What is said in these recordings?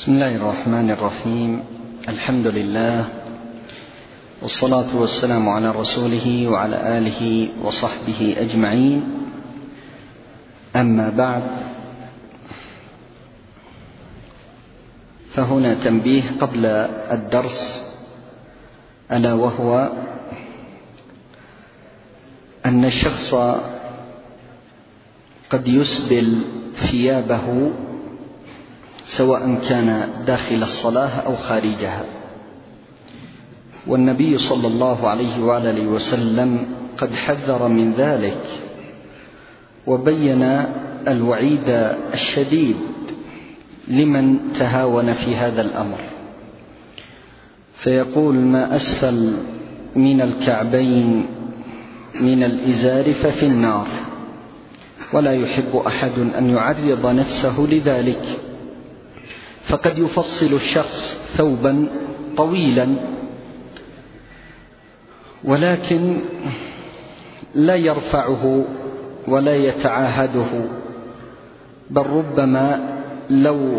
بسم الله الرحمن الرحيم. الحمد لله والصلاة والسلام على رسوله وعلى آله وصحبه أجمعين. أما بعد، فهنا تنبيه قبل الدرس، ألا وهو أن الشخص قد يسبل ثيابه سواء كان داخل الصلاة أو خارجها، والنبي صلى الله عليه وآله وسلم قد حذر من ذلك وبين الوعيد الشديد لمن تهاون في هذا الأمر، فيقول: ما أسفل من الكعبين من الإزار ففي النار، ولا يحب أحد أن يعرض نفسه لذلك. فقد يفصل الشخص ثوبا طويلا ولكن لا يرفعه ولا يتعاهده، بل ربما لو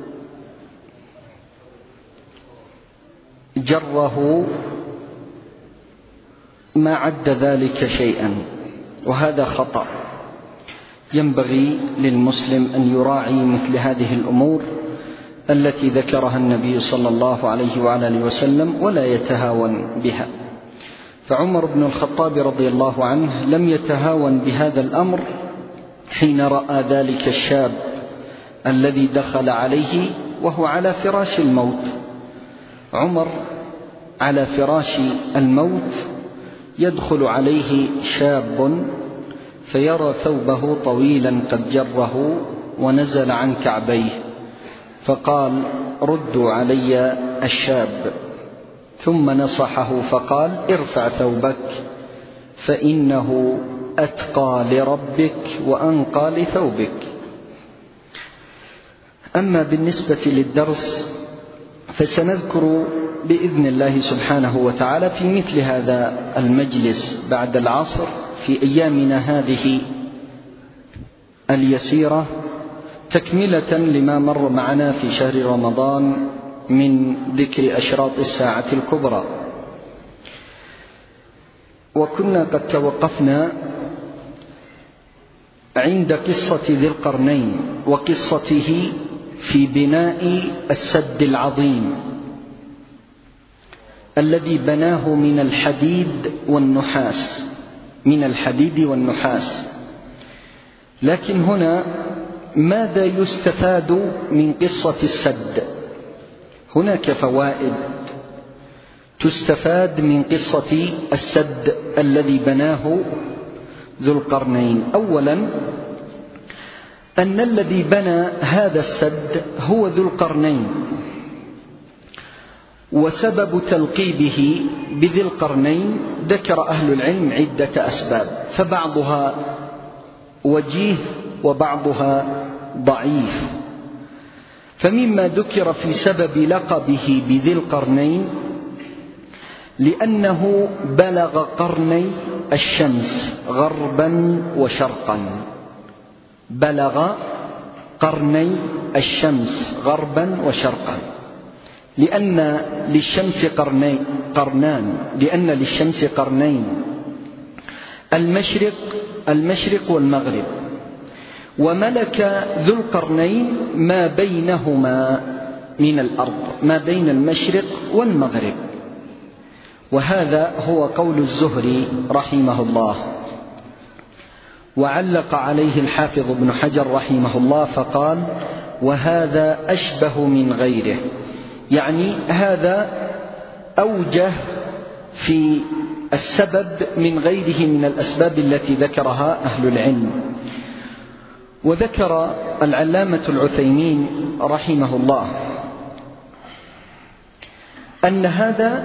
جره ما عد ذلك شيئا، وهذا خطأ. ينبغي للمسلم أن يراعي مثل هذه الأمور التي ذكرها النبي صلى الله عليه وآله وسلم ولا يتهاون بها. فعمر بن الخطاب رضي الله عنه لم يتهاون بهذا الأمر حين رأى ذلك الشاب الذي دخل عليه وهو على فراش الموت. عمر على فراش الموت، يدخل عليه شاب فيرى ثوبه طويلا قد جره ونزل عن كعبيه، فقال: ردوا علي الشاب. ثم نصحه فقال: ارفع ثوبك فإنه أتقى لربك وأنقى لثوبك. أما بالنسبة للدرس فسنذكر بإذن الله سبحانه وتعالى في مثل هذا المجلس بعد العصر في أيامنا هذه اليسيرة تكملة لما مر معنا في شهر رمضان من ذكر أشراط الساعة الكبرى. وكنا قد توقفنا عند قصة ذي القرنين وقصته في بناء السد العظيم الذي بناه من الحديد والنحاس. لكن هنا ماذا يستفاد من قصة السد؟ هناك فوائد تستفاد من قصة السد الذي بناه ذو القرنين. أولا، أن الذي بنى هذا السد هو ذو القرنين، وسبب تلقيبه بذي القرنين ذكر أهل العلم عدة أسباب، فبعضها وجيه وبعضها ضعيف. فمما ذكر في سبب لقبه بذي القرنين لأنه بلغ قرني الشمس غربا وشرقا، بلغ قرني الشمس غربا وشرقا، لأن للشمس قرنين، المشرق والمغرب، وملك ذو القرنين ما بينهما من الأرض، ما بين المشرق والمغرب. وهذا هو قول الزهري رحمه الله، وعلق عليه الحافظ ابن حجر رحمه الله فقال: وهذا أشبه من غيره، يعني هذا أوجه في السبب من غيره من الأسباب التي ذكرها أهل العلم. وذكر العلامة العثيمين رحمه الله أن هذا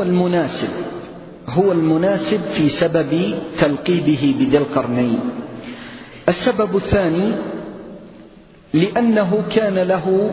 هو المناسب في سبب تلقيبه بذي القرنين. السبب الثاني، لأنه كان له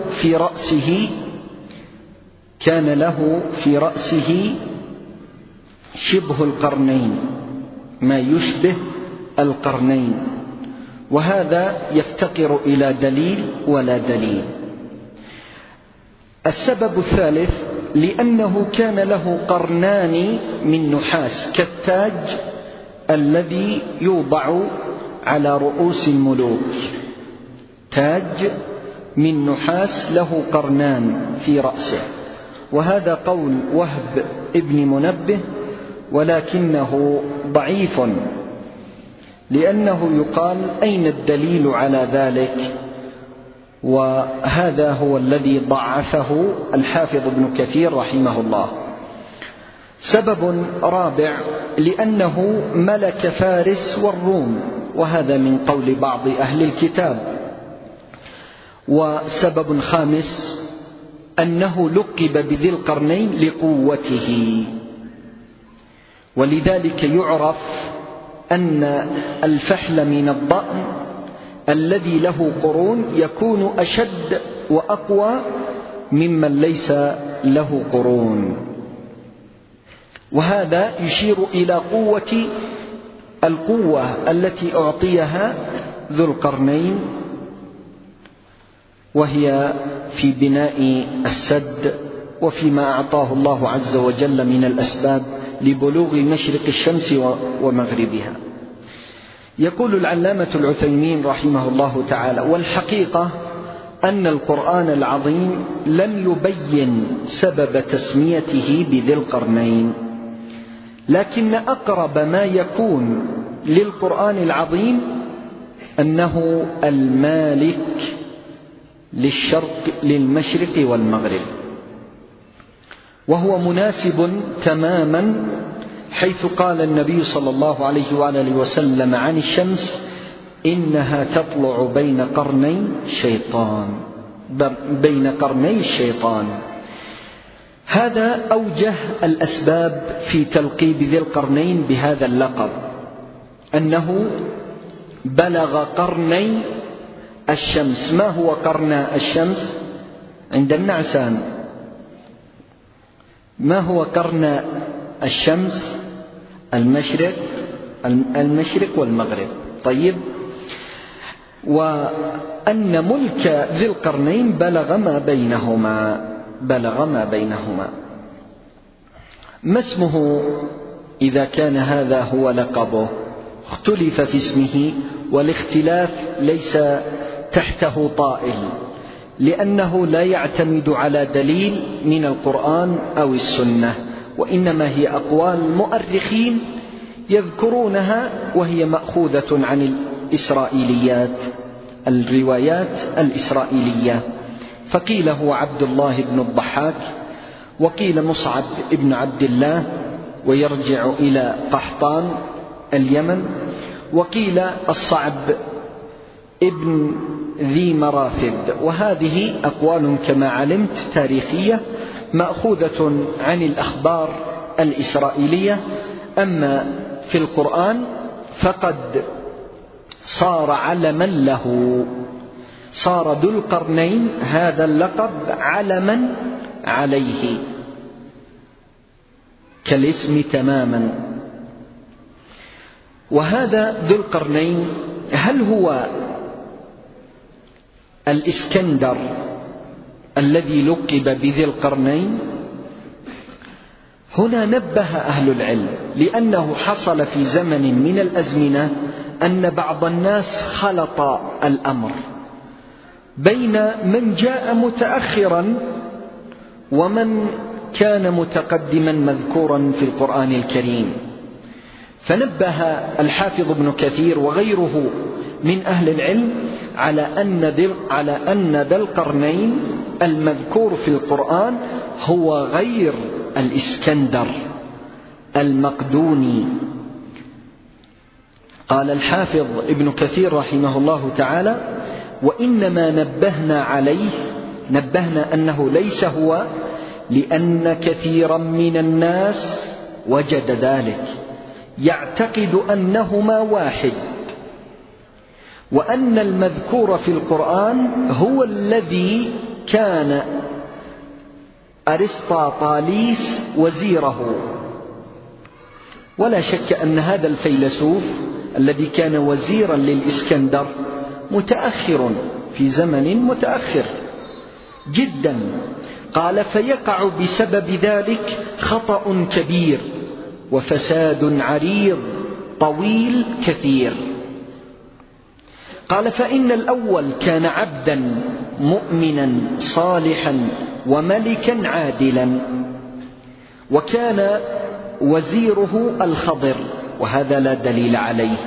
في رأسه شبه القرنين، ما يشبه القرنين، وهذا يفتقر إلى دليل ولا دليل. السبب الثالث لأنه كان له قرنان من نحاس كالتاج الذي يوضع على رؤوس الملوك، تاج من نحاس له قرنان في رأسه. وهذا قول وهب ابن منبه، ولكنه ضعيف، لأنه يقال أين الدليل على ذلك؟ وهذا هو الذي ضعفه الحافظ ابن كثير رحمه الله. سبب رابع لأنه ملك فارس والروم، وهذا من قول بعض أهل الكتاب. وسبب خامس أنه لقب بذي القرنين لقوته، ولذلك يعرف أن الفحل من الضأن الذي له قرون يكون أشد وأقوى ممن ليس له قرون، وهذا يشير إلى القوة التي أعطيها ذو القرنين، وهي في بناء السد وفيما أعطاه الله عز وجل من الأسباب لبلوغ مشرق الشمس ومغربها. يقول العلامة العثيمين رحمه الله تعالى: والحقيقة أن القرآن العظيم لم يبين سبب تسميته بذي القرنين، لكن أقرب ما يكون للقرآن العظيم أنه المالك للمشرق والمغرب، وهو مناسب تماما، حيث قال النبي صلى الله عليه وآله وسلم عن الشمس: إنها تطلع بين قرني الشيطان. هذا أوجه الأسباب في تلقيب ذي القرنين بهذا اللقب، أنه بلغ قرني الشمس. ما هو قرن الشمس عند النعسان؟ ما هو قرن الشمس؟ المشرق والمغرب. طيب، وأن ملك ذي القرنين بلغ ما بينهما. ما اسمه إذا كان هذا هو لقبه؟ اختلف في اسمه، والاختلاف ليس تحته طائل، لأنه لا يعتمد على دليل من القرآن أو السنة، وإنما هي أقوال المؤرخين يذكرونها، وهي مأخوذة عن الروايات الإسرائيلية. فقيل هو عبد الله بن الضحاك، وقيل مصعب بن عبد الله ويرجع إلى قحطان اليمن، وقيل الصعب ابن ذي مرافد. وهذه أقوال كما علمت تاريخية مأخوذة عن الأخبار الإسرائيلية. أما في القرآن فقد صار علما له، صار ذو القرنين هذا اللقب علما عليه كالاسم تماما. وهذا ذو القرنين هل هو الإسكندر الذي لقب بذي القرنين؟ هنا نبه أهل العلم، لأنه حصل في زمن من الأزمنة أن بعض الناس خلط الأمر بين من جاء متأخرا ومن كان متقدما مذكورا في القرآن الكريم. فنبه الحافظ ابن كثير وغيره من أهل العلم على أن ذا القرنين المذكور في القرآن هو غير الإسكندر المقدوني. قال الحافظ ابن كثير رحمه الله تعالى: وإنما نبهنا أنه ليس هو، لأن كثيرا من الناس وجد ذلك يعتقد أنهما واحد، وأن المذكور في القرآن هو الذي كان أرسطاطاليس وزيره. ولا شك أن هذا الفيلسوف الذي كان وزيرا للإسكندر متأخر في زمن متأخر، جدا. قال فيقع بسبب ذلك خطأ كبير وفساد عريض طويل كثير. قال فإن الأول كان عبدا مؤمنا صالحا وملكا عادلا، وكان وزيره الخضر، وهذا لا دليل عليه.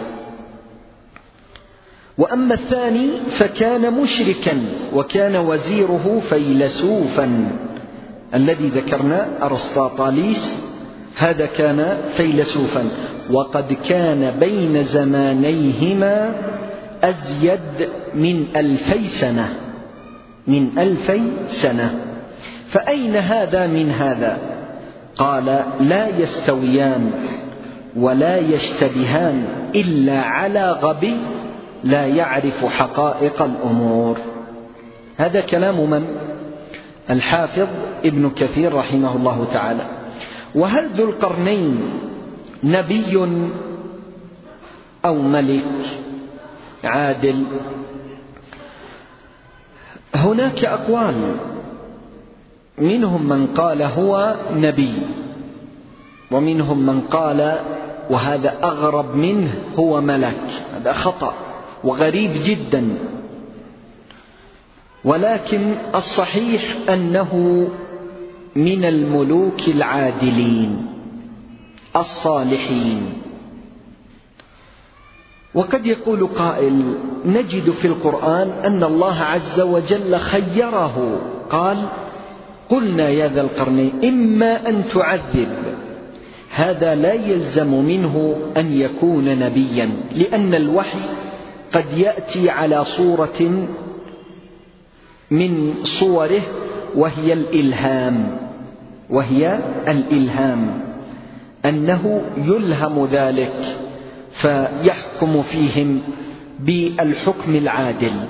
وأما الثاني فكان مشركا وكان وزيره فيلسوفا، الذي ذكرنا أرسطاطاليس هذا كان فيلسوفا، وقد كان بين زمانيهما أزيد من 2000 سنة، من 2000 سنة. فأين هذا من هذا؟ قال لا يستويان ولا يشتبهان إلا على غبي لا يعرف حقائق الأمور. هذا كلام من؟ الحافظ ابن كثير رحمه الله تعالى. وهل ذو القرنين نبي أو ملك عادل؟ هناك أقوال، منهم من قال هو نبي، ومنهم من قال وهذا أغرب منه هو ملك. هذا خطأ وغريب جدا، ولكن الصحيح أنه من الملوك العادلين الصالحين. وقد يقول قائل نجد في القرآن أن الله عز وجل خيره، قال قلنا يا ذا القرنين إما أن تعذب، هذا لا يلزم منه أن يكون نبيا، لأن الوحي قد يأتي على صورة من صوره وهي الإلهام، أنه يلهم ذلك فيحكم فيهم بالحكم العادل،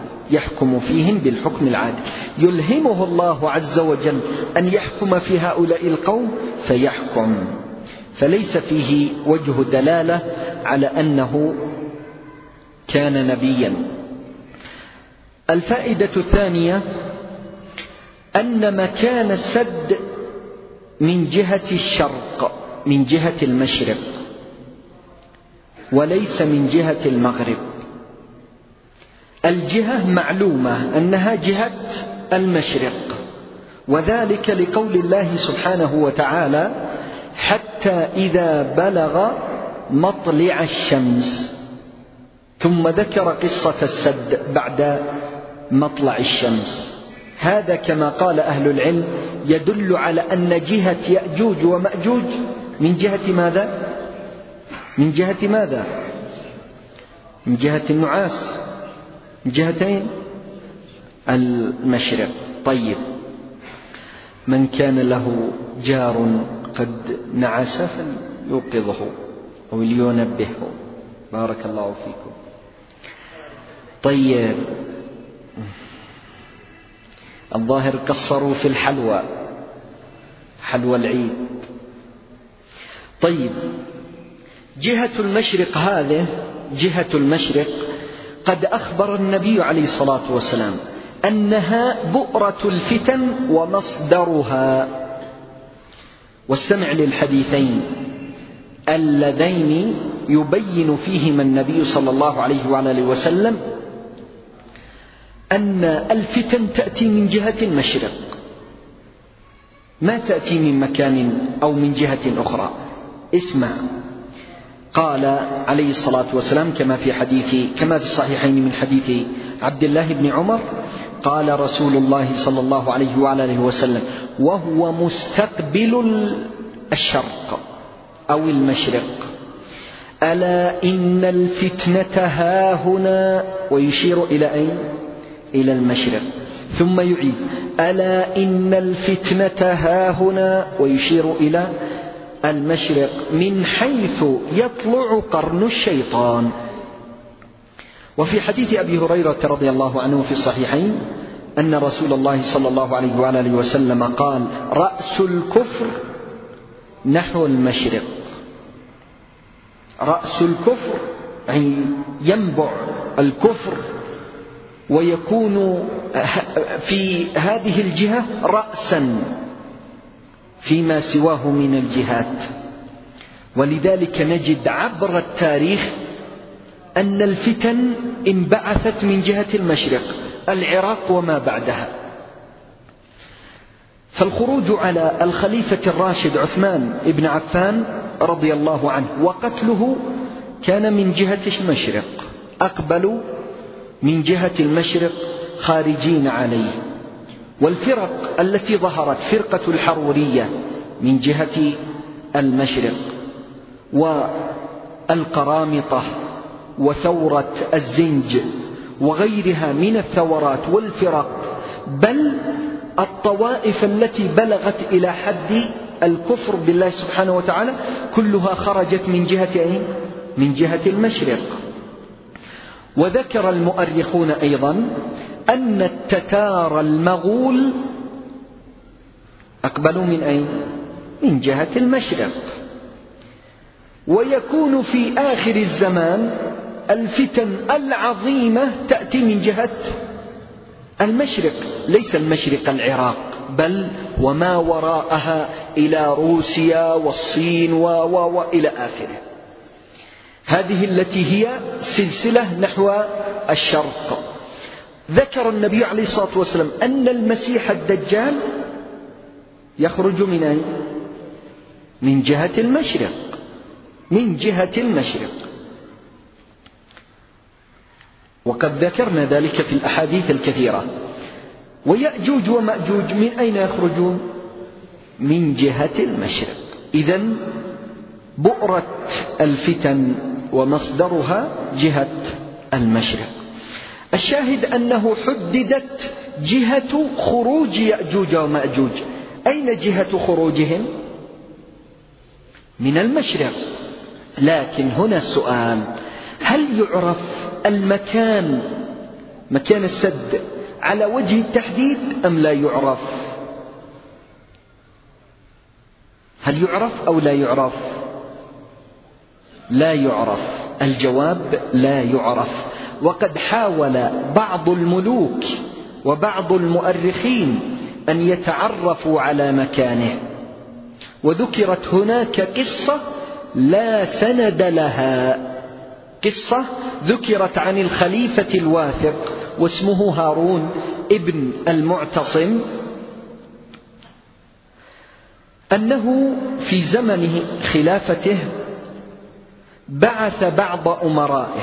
يلهمه الله عز وجل أن يحكم في هؤلاء القوم فيحكم، فليس فيه وجه دلالة على أنه كان نبيا. الفائدة الثانية أن مكان السد من جهة الشرق، من جهة المشرق، وليس من جهة المغرب. الجهة معلومة أنها جهة المشرق، وذلك لقول الله سبحانه وتعالى حتى إذا بلغ مطلع الشمس، ثم ذكر قصة السد بعد مطلع الشمس. هذا كما قال أهل العلم يدل على أن جهة يأجوج ومأجوج من جهة ماذا؟ من جهة النعاس، من جهتين المشرق. طيب، من كان له جار قد نعس فليوقظه أو لينبهه. بارك الله فيكم. طيب، الظاهر قصروا في الحلوى، حلوى العيد. طيب، جهة المشرق، هذه جهة المشرق قد أخبر النبي عليه الصلاة والسلام أنها بؤرة الفتن ومصدرها. واستمع للحديثين اللذين يبين فيهما النبي صلى الله عليه وعلى وسلم أن الفتن تأتي من جهة المشرق، ما تأتي من مكان أو من جهة أخرى. اسمع، قال عليه الصلاة والسلام كما في الصحيحين من حديث عبد الله بن عمر، قال رسول الله صلى الله عليه وعلى وسلم وهو مستقبل الشرق أو المشرق: ألا إن الفتنة هاهنا، ويشير إلى أين؟ إلى المشرق. ثم يعيد: ألا إن الفتنة هاهنا، ويشير إلى المشرق، من حيث يطلع قرن الشيطان. وفي حديث أبي هريرة رضي الله عنه في الصحيحين أن رسول الله صلى الله عليه وآله وسلم قال: رأس الكفر نحو المشرق. رأس الكفر يعني ينبع الكفر ويكون في هذه الجهة رأسا فيما سواه من الجهات. ولذلك نجد عبر التاريخ أن الفتن انبعثت من جهة المشرق، العراق وما بعدها. فالخروج على الخليفة الراشد عثمان بن عفان رضي الله عنه وقتله كان من جهة المشرق، أقبلوا من جهة المشرق خارجين عليه. والفرق التي ظهرت فرقة الحرورية من جهة المشرق، والقرامطة وثورة الزنج وغيرها من الثورات والفرق، بل الطوائف التي بلغت إلى حد الكفر بالله سبحانه وتعالى كلها خرجت من جهة من جهة المشرق. وذكر المؤرخون أيضا أن التتار المغول أقبلوا من أين؟ من جهة المشرق. ويكون في آخر الزمان الفتن العظيمة تأتي من جهة المشرق، ليس المشرق العراق بل وما وراءها إلى روسيا والصين وإلى آخره. هذه التي هي سلسلة نحو الشرق. ذكر النبي عليه الصلاة والسلام أن المسيح الدجال يخرج من أين؟ من جهة المشرق، من جهة المشرق. وقد ذكرنا ذلك في الأحاديث الكثيرة. ويأجوج ومأجوج من أين يخرجون؟ من جهة المشرق. إذن بؤرة الفتن ومصدرها جهة المشرق. الشاهد أنه حددت جهة خروج يأجوج ومأجوج. أين جهة خروجهم؟ من المشرق. لكن هنا السؤال: هل يعرف المكان، مكان السد، على وجه التحديد أم لا يعرف؟ هل يعرف أو لا يعرف؟ لا يعرف. الجواب لا يعرف. وقد حاول بعض الملوك وبعض المؤرخين أن يتعرفوا على مكانه، وذكرت هناك قصة لا سند لها، قصة ذكرت عن الخليفة الواثق واسمه هارون ابن المعتصم، أنه في زمن خلافته بعث بعض أمرائه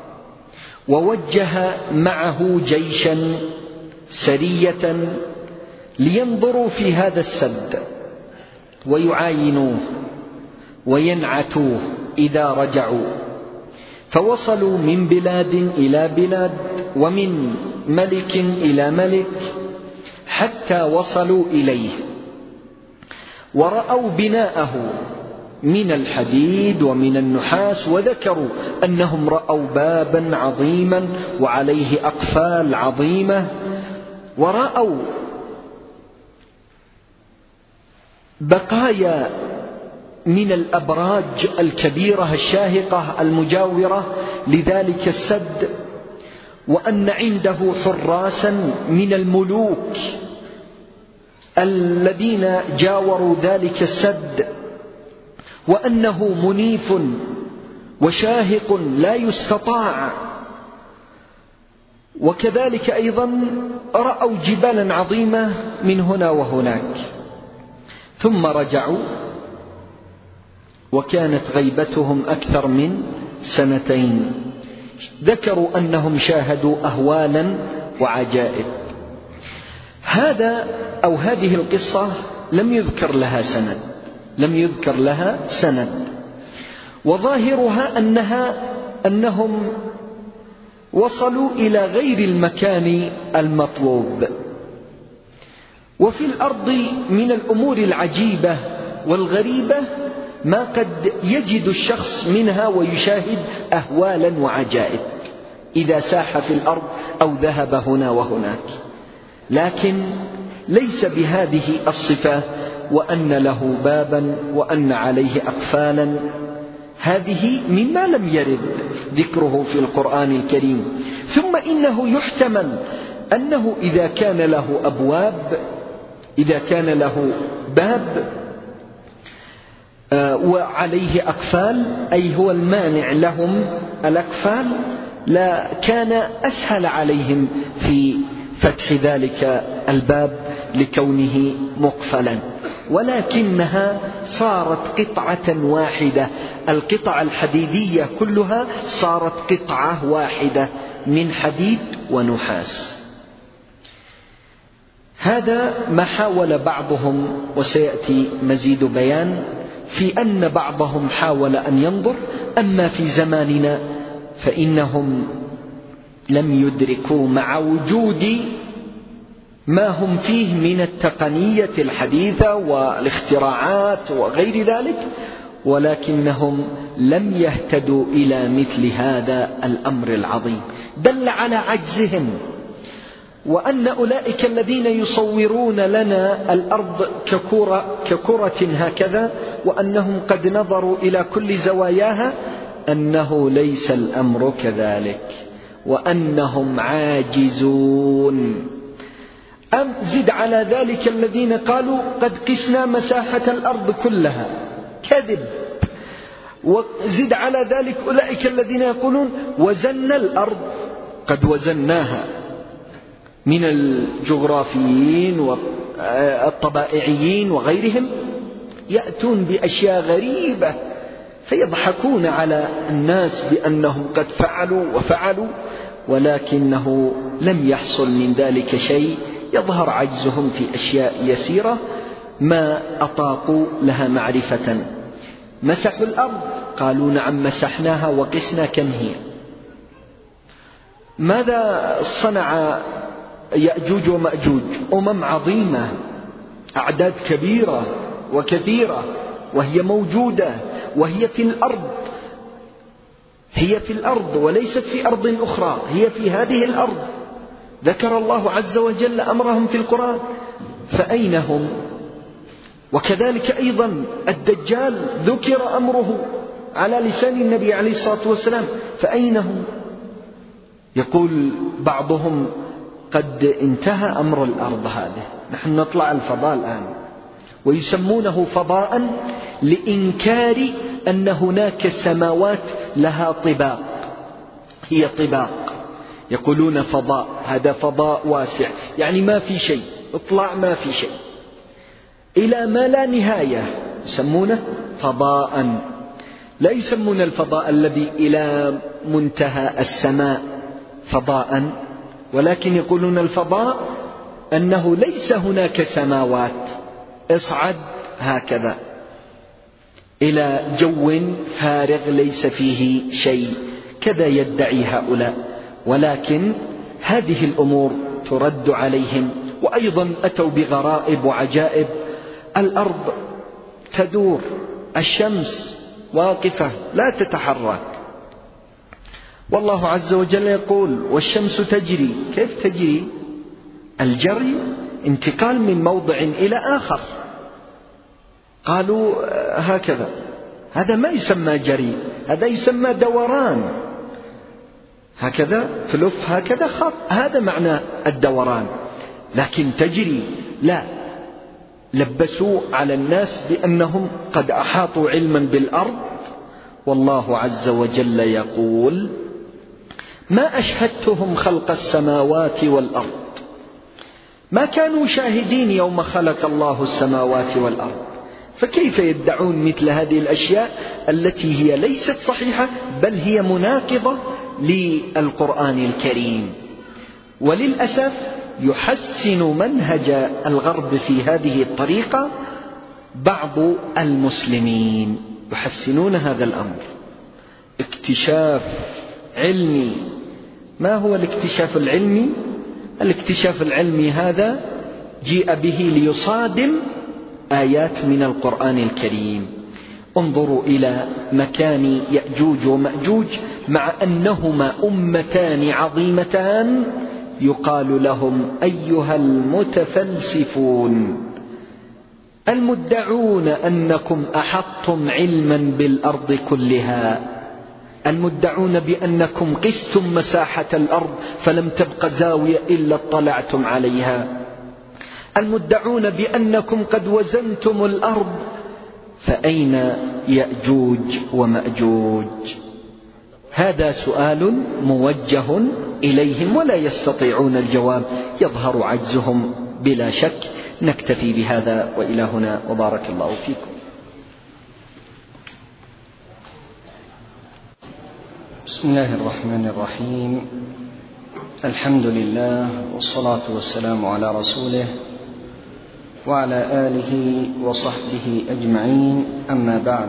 ووجه معه جيشا سرية لينظروا في هذا السد ويعاينوه وينعتوه إذا رجعوا. فوصلوا من بلاد إلى بلاد ومن ملك إلى ملك حتى وصلوا إليه، ورأوا بناءه من الحديد ومن النحاس، وذكروا أنهم رأوا بابا عظيما وعليه أقفال عظيمة، ورأوا بقايا من الأبراج الكبيرة الشاهقة المجاورة لذلك السد، وأن عنده حراسا من الملوك الذين جاوروا ذلك السد، وأنه منيف وشاهق لا يستطاع. وكذلك أيضا رأوا جبالا عظيمة من هنا وهناك. ثم رجعوا وكانت غيبتهم أكثر من 2 سنين. ذكروا أنهم شاهدوا أهوالا وعجائب. هذه القصة لم يذكر لها سند، وظاهرها أنهم وصلوا إلى غير المكان المطلوب. وفي الأرض من الأمور العجيبة والغريبة ما قد يجد الشخص منها ويشاهد أهوالا وعجائب إذا ساح في الأرض أو ذهب هنا وهناك، لكن ليس بهذه الصفة، وأن له بابا وأن عليه أقفالا. هذه مما لم يرد ذكره في القرآن الكريم. ثم إنه يحتمل أنه إذا كان له أبواب، إذا كان له باب وعليه أقفال، أي هو المانع لهم الأقفال، لا كان أسهل عليهم في فتح ذلك الباب لكونه مقفلا، ولكنها صارت قطعة واحدة، القطع الحديدية كلها صارت قطعة واحدة من حديد ونحاس. هذا ما حاول بعضهم، وسيأتي مزيد بيان في أن بعضهم حاول أن ينظر. أما في زماننا فإنهم لم يدركوا مع وجود ما هم فيه من التقنية الحديثة والاختراعات وغير ذلك، ولكنهم لم يهتدوا إلى مثل هذا الأمر العظيم، دل على عجزهم، وأن أولئك الذين يصورون لنا الأرض ككرة هكذا، وأنهم قد نظروا إلى كل زواياها، أنه ليس الأمر كذلك، وأنهم عاجزون. أم زد على ذلك الذين قالوا قد قسنا مساحة الأرض كلها، كذب. وزد على ذلك أولئك الذين يقولون وزنا الأرض، قد وزناها، من الجغرافيين والطبائعيين وغيرهم يأتون بأشياء غريبة فيضحكون على الناس بأنهم قد فعلوا وفعلوا، ولكنه لم يحصل من ذلك شيء. يظهر عجزهم في أشياء يسيرة ما أطاقوا لها معرفة. مسحوا الأرض، قالوا نعم مسحناها وقسنا كم هي. ماذا صنع يأجوج ومأجوج؟ أمم عظيمة، أعداد كبيرة وكثيرة، وهي موجودة، وهي في الأرض، هي في الأرض وليست في أرض أخرى، هي في هذه الأرض. ذكر الله عز وجل أمرهم في القرآن، فأين هم؟ وكذلك أيضا الدجال ذكر أمره على لسان النبي عليه الصلاة والسلام، فأين هم؟ يقول بعضهم قد انتهى أمر الأرض هذه، نحن نطلع الفضاء الآن، ويسمونه فضاء لإنكار أن هناك سماوات لها طباق، هي طباق، يقولون فضاء، هذا فضاء واسع، يعني ما في شيء، اطلع ما في شيء إلى ما لا نهاية، يسمونه فضاء. لا يسمون الفضاء الذي إلى منتهى السماء فضاء، ولكن يقولون الفضاء أنه ليس هناك سماوات، اصعد هكذا إلى جو فارغ ليس فيه شيء، كذا يدعي هؤلاء. ولكن هذه الأمور ترد عليهم. وأيضا أتوا بغرائب وعجائب، الأرض تدور، الشمس واقفة لا تتحرك، والله عز وجل يقول والشمس تجري. كيف تجري؟ الجري انتقال من موضع إلى آخر، قالوا هكذا، هذا ما يسمى جري، هذا يسمى دوران، هكذا تلف هكذا خط، هذا معنى الدوران. لكن تجري لا، لبسوا على الناس بأنهم قد أحاطوا علما بالأرض. والله عز وجل يقول ما أشهدتهم خلق السماوات والأرض، ما كانوا شاهدين يوم خلق الله السماوات والأرض، فكيف يدعون مثل هذه الأشياء التي هي ليست صحيحة، بل هي مناقضة للقرآن الكريم. وللأسف يحسن منهج الغرب في هذه الطريقة بعض المسلمين، يحسنون هذا الأمر. اكتشاف علمي. ما هو الاكتشاف العلمي؟ الاكتشاف العلمي هذا جيء به ليصادم آيات من القرآن الكريم. انظروا إلى مكان يأجوج ومأجوج، مع أنهما أمتان عظيمتان، يقال لهم أيها المتفلسفون المدعون أنكم أحطتم علما بالأرض كلها، المدعون بأنكم قستم مساحة الأرض فلم تبق زاوية إلا اطلعتم عليها، المدعون بأنكم قد وزنتم الأرض، فأين يأجوج ومأجوج؟ هذا سؤال موجه إليهم ولا يستطيعون الجواب، يظهر عجزهم بلا شك. نكتفي بهذا وإلى هنا، وبارك الله فيكم. بسم الله الرحمن الرحيم، الحمد لله والصلاة والسلام على رسوله وعلى آله وصحبه أجمعين، أما بعد،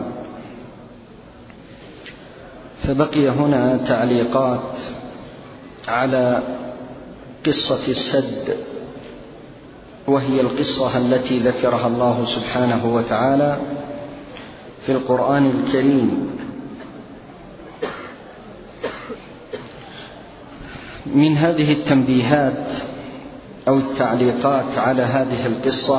فبقي هنا تعليقات على قصة السد، وهي القصة التي ذكرها الله سبحانه وتعالى في القرآن الكريم. من هذه التنبيهات أو التعليقات على هذه القصة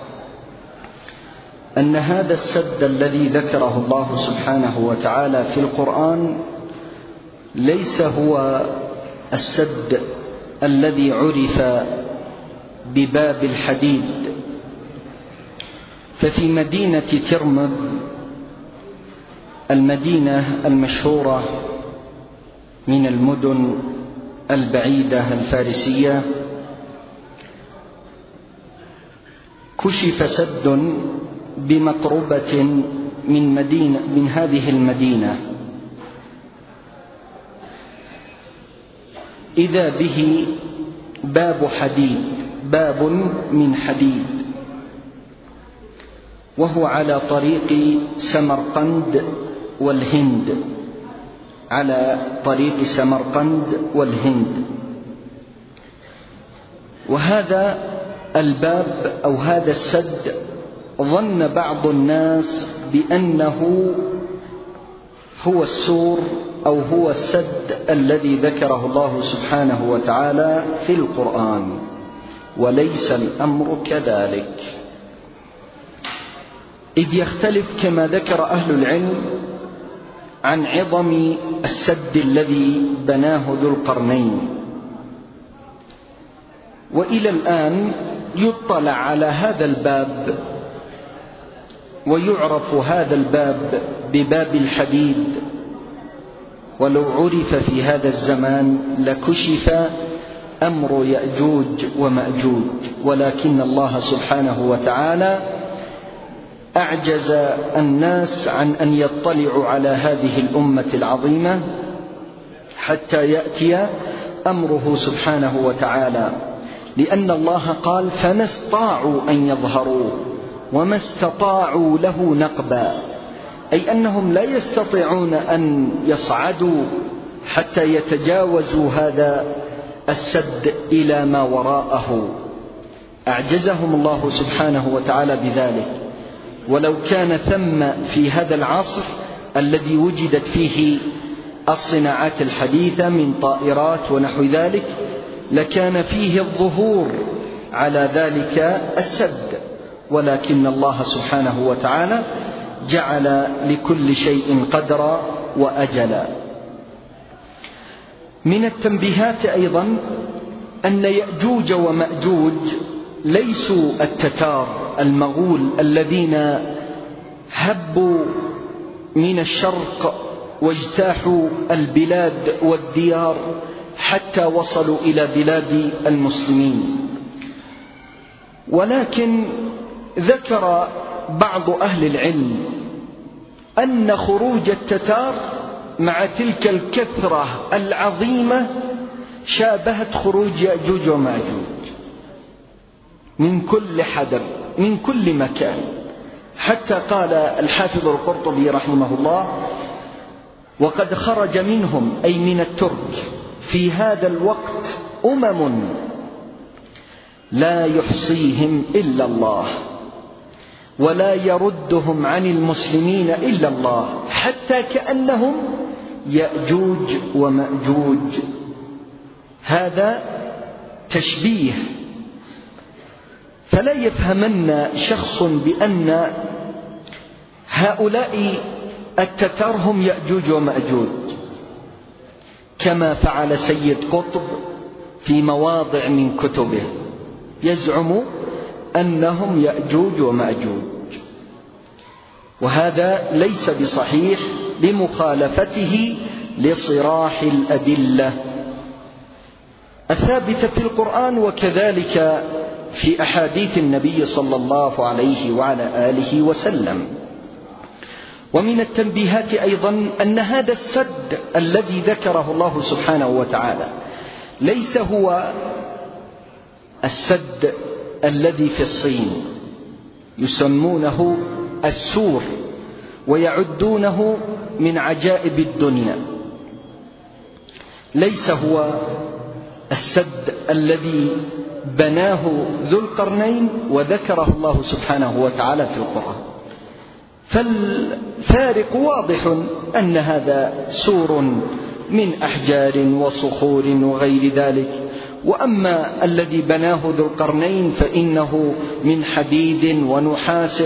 أن هذا السد الذي ذكره الله سبحانه وتعالى في القرآن ليس هو السد الذي عرف بباب الحديد. ففي مدينة ترمذ، المدينة المشهورة من المدن البعيدة الفارسية، كشف سد بمقربة من هذه المدينة، إذا به باب حديد، باب من حديد، وهو على طريق سمرقند والهند، على طريق سمرقند والهند. وهذا الباب أو هذا السد ظن بعض الناس بأنه هو السور أو هو السد الذي ذكره الله سبحانه وتعالى في القرآن، وليس الأمر كذلك، إذ يختلف كما ذكر أهل العلم عن عظم السد الذي بناه ذو القرنين. وإلى الآن يطلع على هذا الباب ويعرف هذا الباب بباب الحديد، ولو عرف في هذا الزمان لكشف أمر يأجوج ومأجوج، ولكن الله سبحانه وتعالى أعجز الناس عن أن يطلعوا على هذه الأمة العظيمة حتى يأتي أمره سبحانه وتعالى، لأن الله قال: فما استطاعوا أن يظهروا وما استطاعوا له نقبا، أي أنهم لا يستطيعون أن يصعدوا حتى يتجاوزوا هذا السد إلى ما وراءه، أعجزهم الله سبحانه وتعالى بذلك. ولو كان ثم في هذا العصر الذي وجدت فيه الصناعات الحديثة من طائرات ونحو ذلك لكان فيه الظهور على ذلك السد، ولكن الله سبحانه وتعالى جعل لكل شيء قدرا وأجلا. من التنبيهات أيضا أن يأجوج ومأجوج ليسوا التتار المغول الذين هبوا من الشرق واجتاحوا البلاد والديار حتى وصلوا إلى بلاد المسلمين، ولكن ذكر بعض أهل العلم أن خروج التتار مع تلك الكثرة العظيمة شابهت خروج يأجوج ومأجوج من كل حدب من كل مكان، حتى قال الحافظ القرطبي رحمه الله: وقد خرج منهم أي من الترك في هذا الوقت أمم لا يحصيهم إلا الله ولا يردهم عن المسلمين إلا الله، حتى كأنهم يأجوج ومأجوج. هذا تشبيه، فلا يفهمن شخص بأن هؤلاء التتار هم يأجوج ومأجوج، كما فعل سيد قطب في مواضع من كتبه، يزعم أنهم يأجوج ومأجوج، وهذا ليس بصحيح لمخالفته لصراح الأدلة الثابتة في القرآن وكذلك في أحاديث النبي صلى الله عليه وعلى آله وسلم. ومن التنبيهات أيضا أن هذا السد الذي ذكره الله سبحانه وتعالى ليس هو السد الذي في الصين، يسمونه السور ويعدونه من عجائب الدنيا، ليس هو السد الذي بناه ذو القرنين وذكره الله سبحانه وتعالى في القرآن. فالفارق واضح أن هذا سور من أحجار وصخور وغير ذلك، وأما الذي بناه ذو القرنين فإنه من حديد ونحاس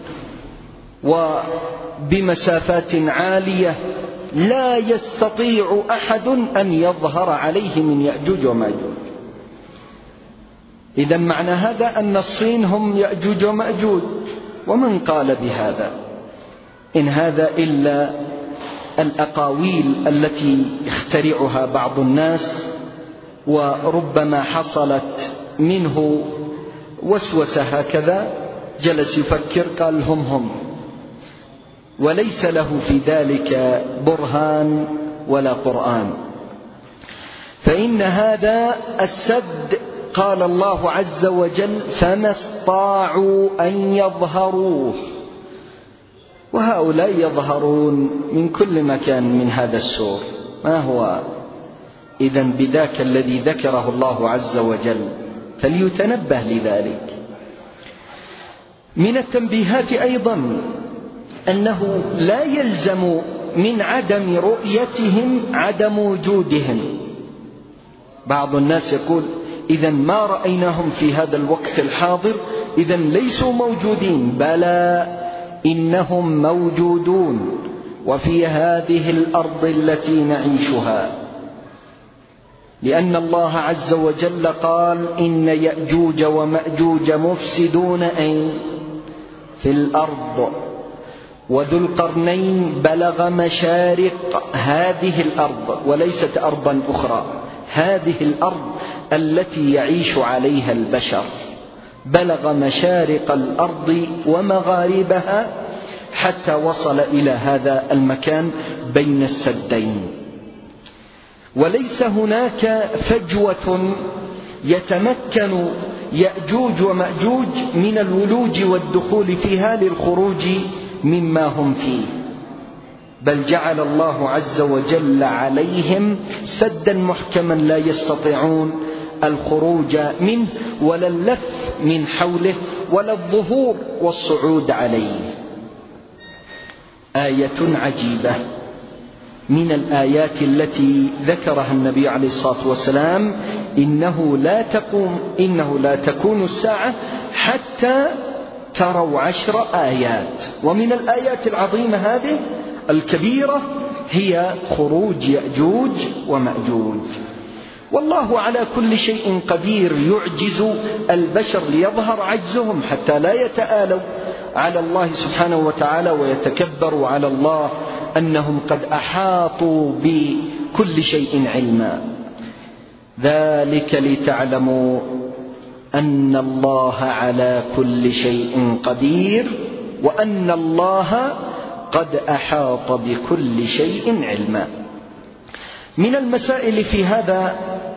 وبمسافات عالية لا يستطيع أحد أن يظهر عليه من يأجوج ومأجوج. إذا معنى هذا أن الصين هم يأجوج ومأجوج، ومن قال بهذا؟ إن هذا إلا الأقاويل التي يخترعها بعض الناس، وربما حصلت منه وسوسة هكذا، جلس يفكر قال هم، وليس له في ذلك برهان ولا قرآن. فإن هذا السد قال الله عز وجل فما استطاعوا أن يظهروه، وهؤلاء يظهرون من كل مكان من هذا السور. ما هو إذن بذاك الذي ذكره الله عز وجل، فليتنبه لذلك. من التنبيهات أيضا أنه لا يلزم من عدم رؤيتهم عدم وجودهم. بعض الناس يقول إذن ما رأيناهم في هذا الوقت الحاضر إذن ليسوا موجودين. بلى، إنهم موجودون، وفي هذه الأرض التي نعيشها، لأن الله عز وجل قال إن يأجوج ومأجوج مفسدون أين؟ في الأرض، وذو القرنين بلغ مشارق هذه الأرض وليست أرضا أخرى، هذه الأرض التي يعيش عليها البشر، بلغ مشارق الأرض ومغاربها حتى وصل إلى هذا المكان بين السدين. وليس هناك فجوة يتمكن يأجوج ومأجوج من الولوج والدخول فيها للخروج مما هم فيه، بل جعل الله عز وجل عليهم سدا محكما لا يستطيعون الخروج منه ولا اللف من حوله ولا الظهور والصعود عليه. آية عجيبة من الآيات التي ذكرها النبي عليه الصلاة والسلام: إنه لا تكون الساعة حتى تروا 10 آيات. ومن الآيات العظيمة هذه الكبيرة هي خروج يأجوج ومأجوج. والله على كل شيء قدير، يعجز البشر ليظهر عجزهم حتى لا يتآلوا على الله سبحانه وتعالى ويتكبروا على الله أنهم قد أحاطوا بكل شيء علما. ذلك لتعلموا أن الله على كل شيء قدير، وأن الله قد أحاط بكل شيء علما. من المسائل في هذا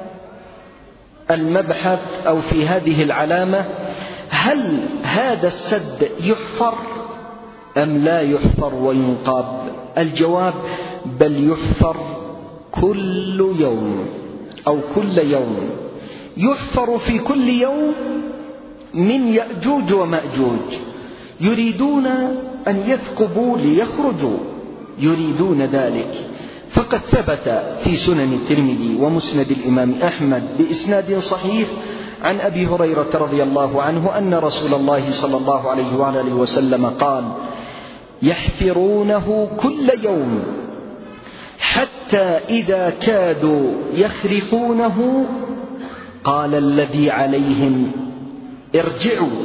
المبحث أو في هذه العلامة: هل هذا السد يحفر أم لا يحفر وينقاب؟ الجواب: بل يحفر كل يوم أو كل يوم، يحفر في كل يوم من يأجوج ومأجوج. يريدون أن يثقبوا ليخرجوا، يريدون ذلك. فقد ثبت في سنن الترمذي ومسند الإمام أحمد بإسناد صحيح عن أبي هريرة رضي الله عنه أن رسول الله صلى الله عليه وآله وسلم قال: يحفرونه كل يوم حتى إذا كادوا يخرقونه قال الذي عليهم ارجعوا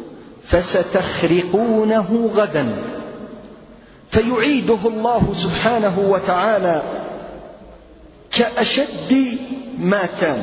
فستخرقونه غدا، فيعيده الله سبحانه وتعالى كأشد ما كان.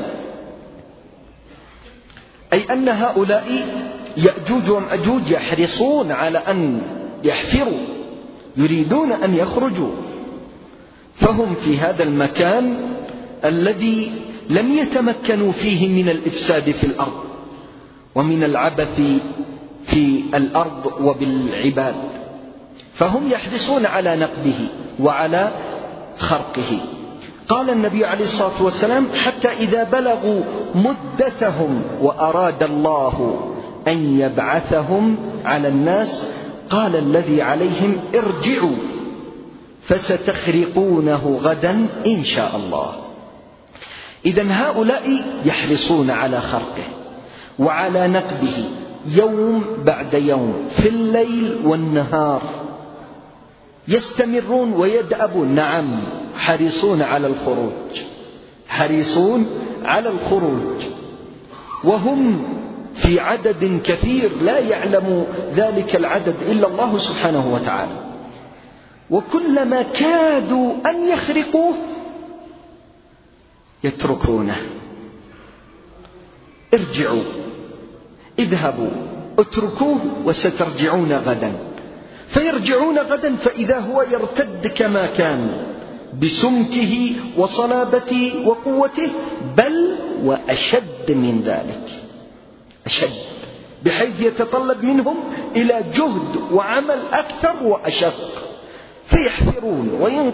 أي أن هؤلاء يأجوج ومأجوج يحرصون على أن يحفروا، يريدون أن يخرجوا، فهم في هذا المكان الذي لم يتمكنوا فيه من الإفساد في الأرض ومن العبث في الأرض وبالعباد، فهم يحرصون على نقبه وعلى خرقه. قال النبي عليه الصلاة والسلام: حتى إذا بلغوا مدتهم وأراد الله أن يبعثهم على الناس قال الذي عليهم ارجعوا فستخرقونه غدا إن شاء الله. إذن هؤلاء يحرصون على خرقه وعلى نقبه يوم بعد يوم في الليل والنهار، يستمرون ويدأبون. نعم، حريصون على الخروج، حريصون على الخروج، وهم في عدد كثير لا يعلم ذلك العدد إلا الله سبحانه وتعالى. وكلما كادوا أن يخرقوه يتركونه: ارجعوا، اذهبوا، اتركوه وسترجعون غدا. فيرجعون غدا فإذا هو يرتد كما كان بسمكه وصلابته وقوته، بل وأشد من ذلك، أشد، بحيث يتطلب منهم إلى جهد وعمل أكثر وأشق، فيحفرون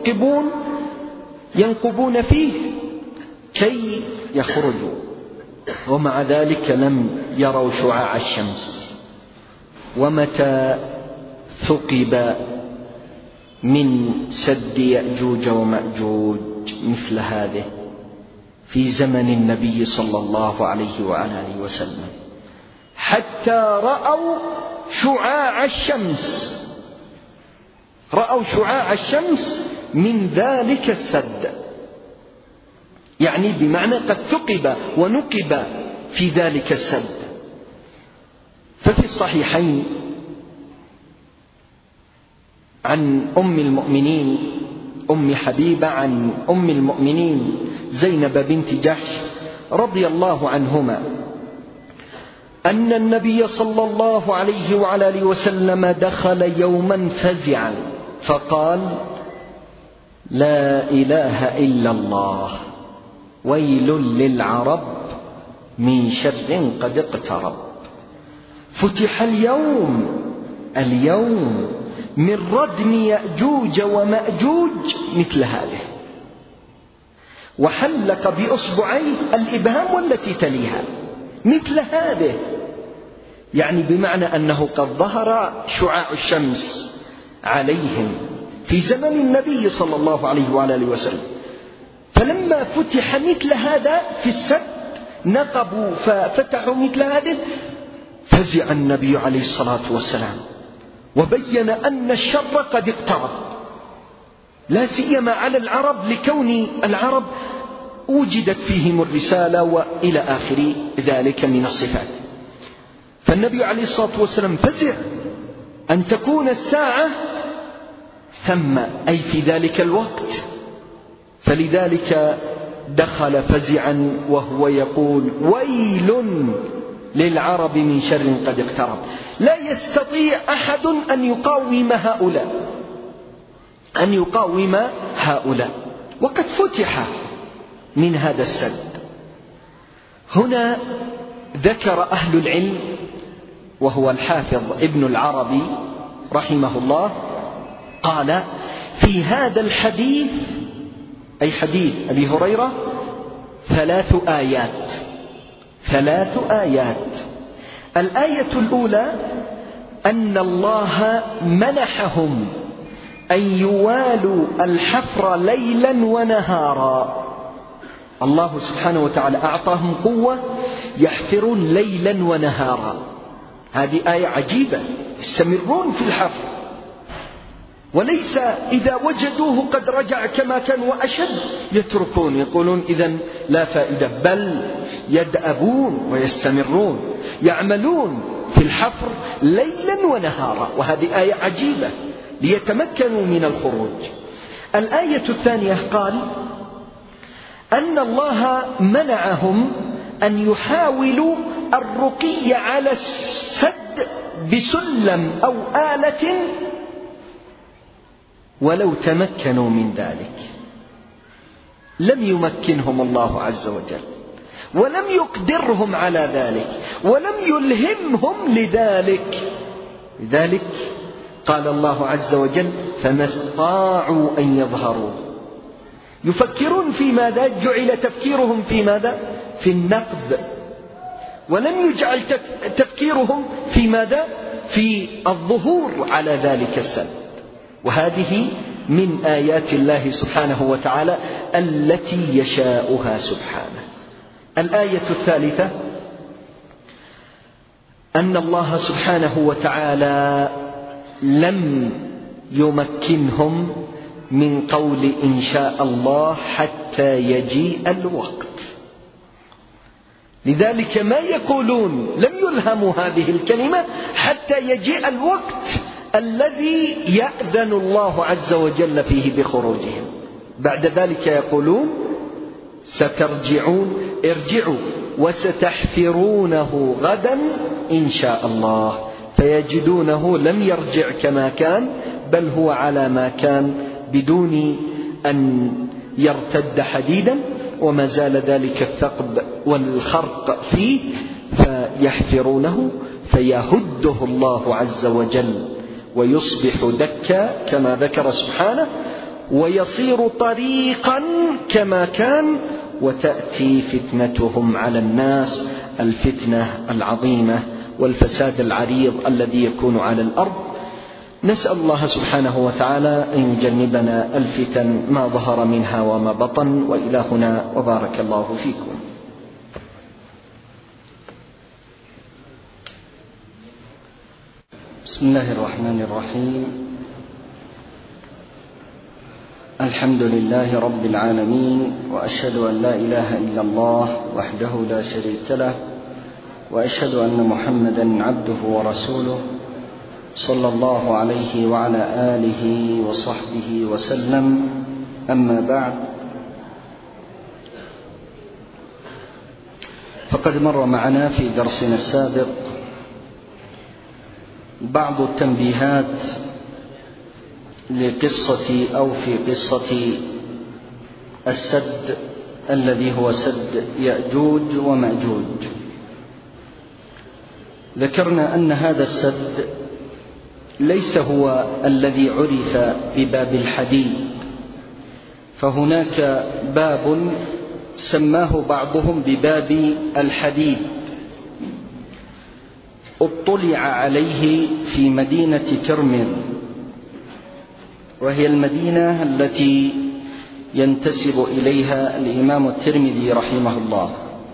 ينقبون فيه كي يخرجوا، ومع ذلك لم يروا شعاع الشمس. ومتى ثقب من سد يأجوج ومأجوج مثل هذه؟ في زمن النبي صلى الله عليه وآله وسلم، حتى رأوا شعاع الشمس، رأوا شعاع الشمس من ذلك السد، يعني بمعنى قد ثقب ونقب في ذلك السد. ففي الصحيحين عن أم المؤمنين أم حبيبة عن أم المؤمنين زينب بنت جحش رضي الله عنهما أن النبي صلى الله عليه وعلى آله وسلم دخل يوما فزعا فقال: لا إله إلا الله، ويل للعرب من شر قد اقترب. فتح اليوم من ردم يأجوج ومأجوج مثل هذه، وحلق بأصبعيه الإبهام والتي تليها مثل هذه، يعني بمعنى أنه قد ظهر شعاع الشمس عليهم في زمن النبي صلى الله عليه وآله وسلم. فلما فتح مثل هذا في السد، نقبوا ففتحوا مثل هذه، فزع النبي عليه الصلاة والسلام وبين أن الشر قد اقترب، لا سيما على العرب، لكون العرب وجدت فيهم الرسالة وإلى آخر ذلك من الصفات. فالنبي عليه الصلاة والسلام فزع أن تكون الساعة ثم، أي في ذلك الوقت، فلذلك دخل فزعا وهو يقول: ويل للعرب من شر قد اقترب. لا يستطيع أحد أن يقاوم هؤلاء، وقد فتح من هذا السد. هنا ذكر أهل العلم، وهو الحافظ ابن العربي رحمه الله، قال: في هذا الحديث، أي حديث أبي هريرة، 3 آيات. الآية الأولى أن الله منحهم أن يوالوا الحفر ليلا ونهارا. الله سبحانه وتعالى أعطاهم قوة يحفرون ليلا ونهارا. هذه آية عجيبة، يستمرون في الحفر وليس إذا وجدوه قد رجع كما كان وأشد يتركون يقولون إذن لا فائدة، بل يدأبون ويستمرون يعملون في الحفر ليلا ونهارا. وهذه آية عجيبة ليتمكنوا من الخروج. الآية الثانية قال أن الله منعهم أن يحاولوا الرقي على السد بسلم أو آلة ولو تمكنوا من ذلك. لم يمكنهم الله عز وجل، ولم يقدرهم على ذلك، ولم يلهمهم لذلك. لذلك قال الله عز وجل فما استطاعوا أن يظهروا. يفكرون في ماذا؟ جعل تفكيرهم في ماذا؟ في النقب، ولم يجعل تفكيرهم في ماذا؟ في الظهور على ذلك السد. وهذه من آيات الله سبحانه وتعالى التي يشاؤها سبحانه. الآية الثالثة أن الله سبحانه وتعالى لم يمكنهم من قول إن شاء الله حتى يجيء الوقت. لذلك ما يقولون لم يلهموا هذه الكلمة حتى يجيء الوقت الذي يأذن الله عز وجل فيه بخروجهم. بعد ذلك يقولون سترجعون، ارجعوا وستحفرونه غدا إن شاء الله، فيجدونه لم يرجع كما كان، بل هو على ما كان بدون أن يرتد حديدا، وما زال ذلك الثقب والخرق فيه، فيحفرونه فيهده الله عز وجل ويصبح دكا كما ذكر سبحانه، ويصير طريقا كما كان، وتأتي فتنتهم على الناس، الفتنة العظيمة والفساد العريض الذي يكون على الأرض. نسأل الله سبحانه وتعالى أن يجنبنا الفتن ما ظهر منها وما بطن. وإلى هنا وبارك الله فيكم. بسم الله الرحمن الرحيم. الحمد لله رب العالمين، وأشهد أن لا إله إلا الله وحده لا شريك له، وأشهد أن محمدا عبده ورسوله صلى الله عليه وعلى آله وصحبه وسلم. أما بعد، فقد مر معنا في درسنا السابق بعض التنبيهات لقصة أو في قصة السد الذي هو سد يأجوج ومأجوج. ذكرنا أن هذا السد ليس هو الذي عرف بباب الحديد، فهناك باب سماه بعضهم بباب الحديد اطلع عليه في مدينة ترمذ، وهي المدينة التي ينتسب إليها الإمام الترمذي رحمه الله.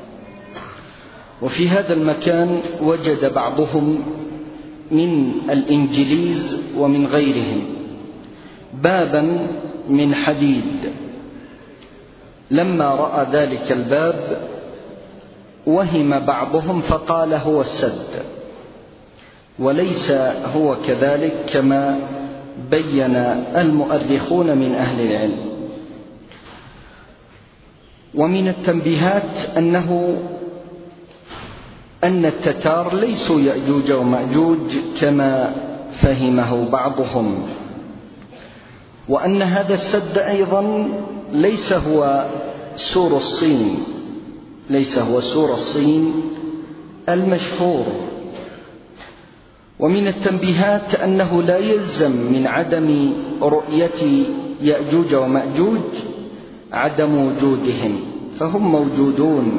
وفي هذا المكان وجد بعضهم من الإنجليز ومن غيرهم بابا من حديد. لما رأى ذلك الباب وهم بعضهم فقال هو السد، وليس هو كذلك كما بين المؤرخون من أهل العلم. ومن التنبيهات أن التتار ليسوا يأجوج ومأجوج كما فهمه بعضهم، وأن هذا السد أيضا ليس هو سور الصين، ليس هو سور الصين المشهور. ومن التنبيهات أنه لا يلزم من عدم رؤية يأجوج ومأجوج عدم وجودهم، فهم موجودون.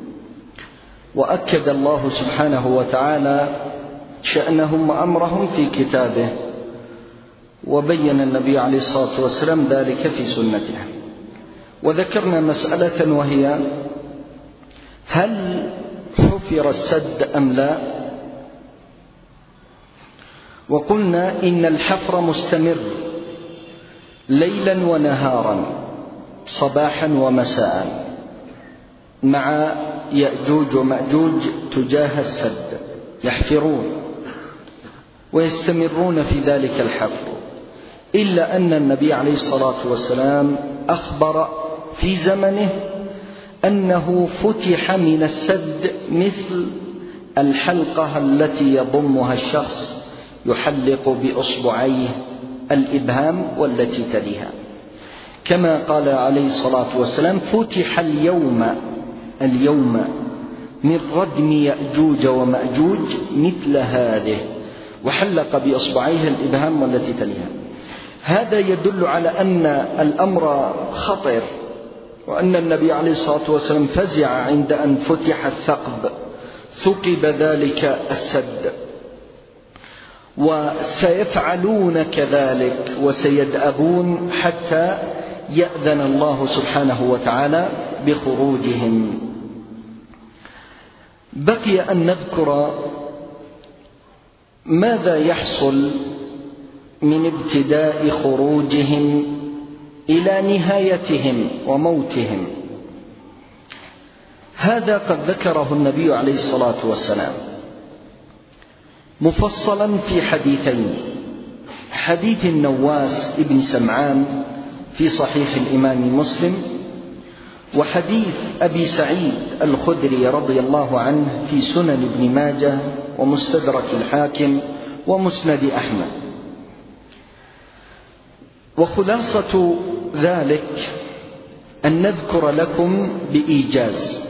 وأكد الله سبحانه وتعالى شأنهم وأمرهم في كتابه، وبين النبي عليه الصلاة والسلام ذلك في سنته. وذكرنا مسألة وهي هل حفر السد أم لا؟ وقلنا إن الحفر مستمر ليلا ونهارا صباحا ومساء مع يأجوج ومأجوج تجاه السد، يحفرون ويستمرون في ذلك الحفر، إلا أن النبي عليه الصلاة والسلام أخبر في زمنه أنه فتح من السد مثل الحلقة التي يضمها الشخص يحلق بأصبعيه الإبهام والتي تليها، كما قال عليه الصلاة والسلام: فتح اليوم من ردم يأجوج ومأجوج مثل هذه، وحلق بأصبعيه الإبهام والتي تليها. هذا يدل على أن الأمر خطر، وأن النبي عليه الصلاة والسلام فزع عند أن فتح الثقب، ثقب ذلك السد، وسيفعلون كذلك وسيدأبون حتى يأذن الله سبحانه وتعالى بخروجهم. بقي أن نذكر ماذا يحصل من ابتداء خروجهم إلى نهايتهم وموتهم. هذا قد ذكره النبي عليه الصلاة والسلام مفصلا في حديثين: حديث النواس ابن سمعان في صحيح الإمام مسلم، وحديث أبي سعيد الخدري رضي الله عنه في سنن ابن ماجه ومستدرك الحاكم ومسند أحمد. وخلاصة ذلك أن نذكر لكم بإيجاز: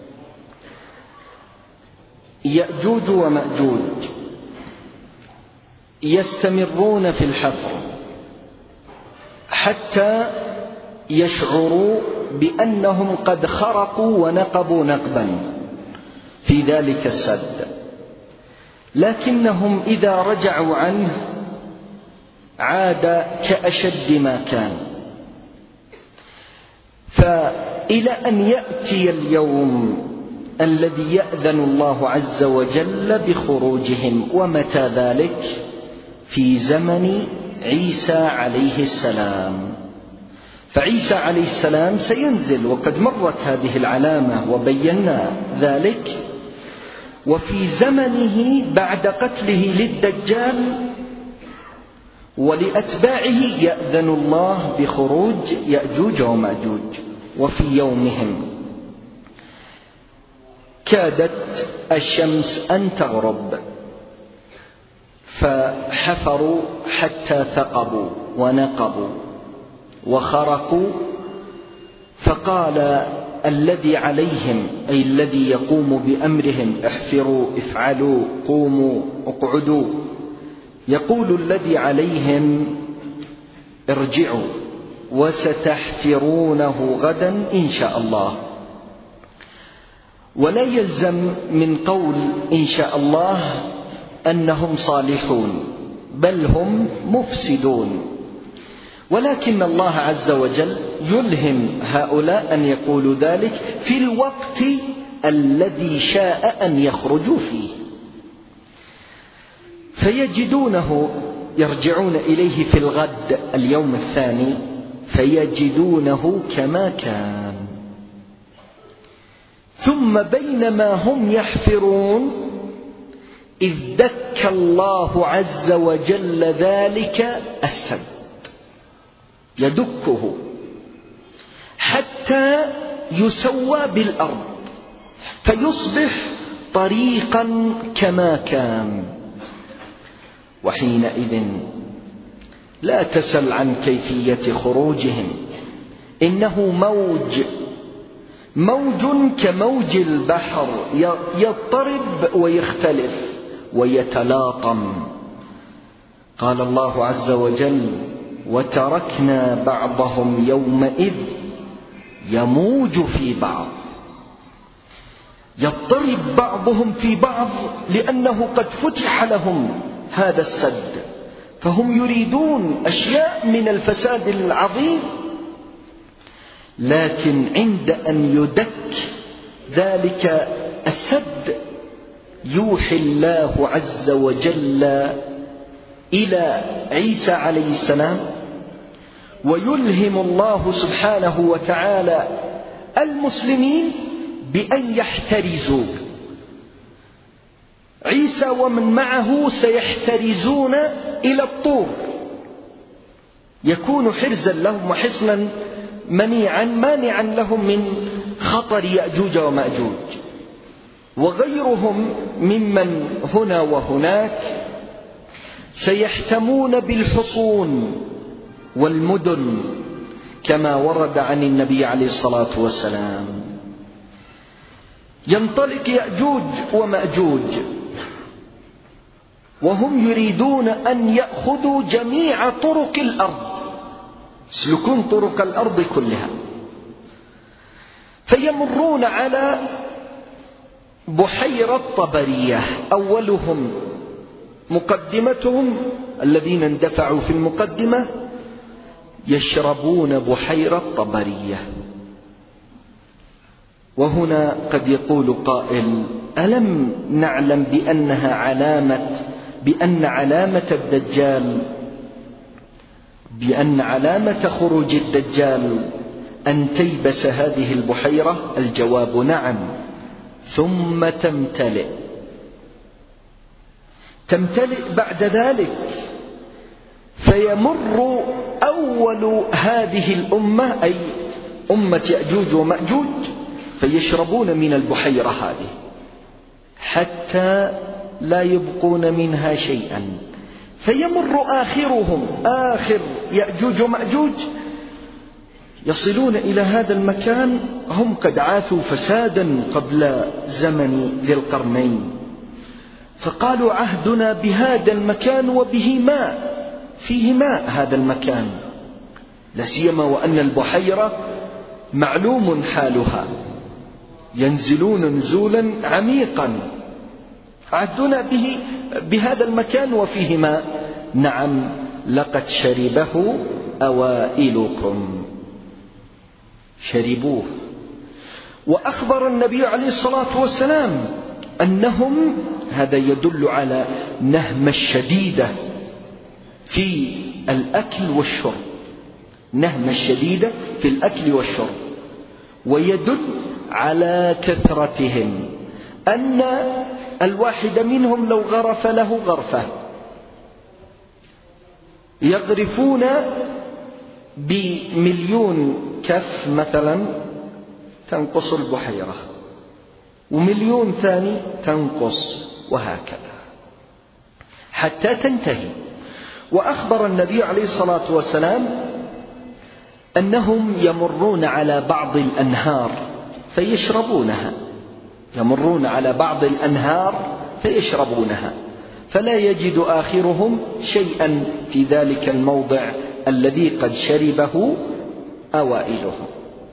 يأجوج ومأجوج يستمرون في الحفر حتى يشعروا بأنهم قد خرقوا ونقبوا نقبا في ذلك السد، لكنهم إذا رجعوا عنه عاد كأشد ما كان، فإلى أن يأتي اليوم الذي يأذن الله عز وجل بخروجهم. ومتى ذلك؟ في زمن عيسى عليه السلام. فعيسى عليه السلام سينزل، وقد مرت هذه العلامة وبينا ذلك، وفي زمنه بعد قتله للدجال ولأتباعه يأذن الله بخروج يأجوج ومأجوج. وفي يومهم كادت الشمس أن تغرب، فحفروا حتى ثقبوا ونقبوا وخرقوا، فقال الذي عليهم أي الذي يقوم بأمرهم: احفروا، افعلوا، قوموا، اقعدوا. يقول الذي عليهم: ارجعوا وستحفرونه غدا إن شاء الله. ولا يلزم من قول إن شاء الله أنهم صالحون، بل هم مفسدون، ولكن الله عز وجل يلهم هؤلاء أن يقولوا ذلك في الوقت الذي شاء أن يخرجوا فيه، فيجدونه يرجعون إليه في الغد اليوم الثاني فيجدونه كما كان. ثم بينما هم يحفرون إذ دك الله عز وجل ذلك السد، يدكه حتى يسوى بالأرض فيصبح طريقا كما كان. وحينئذ لا تسل عن كيفية خروجهم، إنه موج كموج البحر يضطرب ويختلف ويتلاطم. قال الله عز وجل: وتركنا بعضهم يومئذ يموج في بعض، يضطرب بعضهم في بعض لأنه قد فتح لهم هذا السد، فهم يريدون أشياء من الفساد العظيم، لكن عند أن يدك ذلك السد يوحي الله عز وجل إلى عيسى عليه السلام ويلهم الله سبحانه وتعالى المسلمين بأن يحترزوا. عيسى ومن معه سيحترزون إلى الطور، يكون حرزا لهم وحصنا منيعا مانعا لهم من خطر يأجوج ومأجوج. وغيرهم ممن هنا وهناك سيحتمون بالحصون والمدن كما ورد عن النبي عليه الصلاة والسلام. ينطلق يأجوج ومأجوج وهم يريدون أن يأخذوا جميع طرق الأرض، يسلكون طرق الأرض كلها، فيمرون على بحيرة طبرية. أولهم مقدمتهم الذين اندفعوا في المقدمة يشربون بحيرة طبرية. وهنا قد يقول قائل: ألم نعلم بأن علامة خروج الدجال أن تيبس هذه البحيرة؟ الجواب نعم، ثم تمتلئ بعد ذلك، فيمر أول هذه الأمة أي أمة يأجوج ومأجوج فيشربون من البحيرة هذه حتى لا يبقون منها شيئا، فيمر آخرهم آخر يأجوج ومأجوج يصلون إلى هذا المكان. هم قد عاثوا فسادا قبل زمن ذي القرنين، فقالوا: عهدنا بهذا المكان وبه ماء، فيه ماء هذا المكان، لا سيما وأن البحيرة معلوم حالها، ينزلون نزولا عميقا. عهدنا بهذا المكان وفيه ماء. نعم، لقد شربه أوائلكم، شربوه. وأخبر النبي عليه الصلاة والسلام أنهم، هذا يدل على نهمة شديدة في الأكل والشرب، نهمة شديدة في الأكل والشرب، ويدل على كثرتهم، أن الواحد منهم لو غرف له غرفة يغرفون ب1,000,000 كف مثلا تنقص البحيرة، و1,000,000 ثاني تنقص، وهكذا حتى تنتهي. وأخبر النبي عليه الصلاة والسلام أنهم يمرون على بعض الأنهار فيشربونها، يمرون على بعض الأنهار فيشربونها، فلا يجد آخرهم شيئا في ذلك الموضع الذي قد شربه أوائلهم.